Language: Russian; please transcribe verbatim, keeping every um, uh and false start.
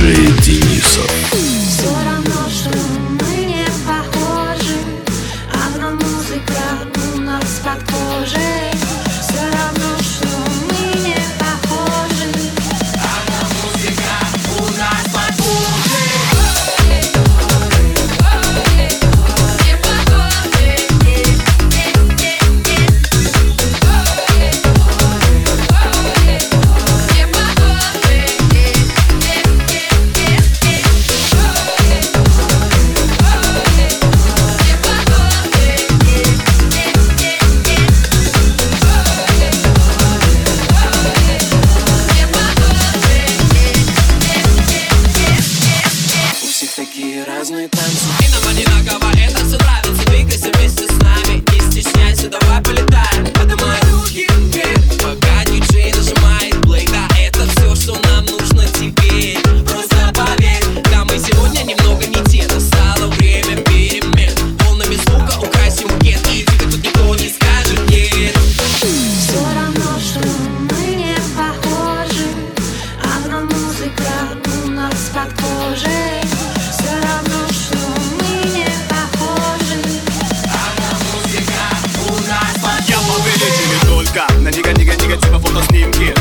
диджей Денисов. Все равно, что мы не похожи, одна музыка у нас под кожей. Все равно, что мы не похожи, одна музыка у нас под кожей. Разные танцы. И нам одинаково это все нравится. Двигайся вместе с нами, не стесняйся, давай полетаем. Поднимай руки вверх, пока диджей нажимает плей. Да, это все, что нам нужно теперь. Просто поверь, да, мы сегодня немного не те. Настало время перемен. Волнами звука украсим букет, и тебе тут никто не скажет нет. Все равно, что мы не похожи, одна музыка у нас под кожей. Все равно, что мы не похожи, одна музыка у нас под кожей. Я повелитель только на нега-нега-негатива фотоснимки.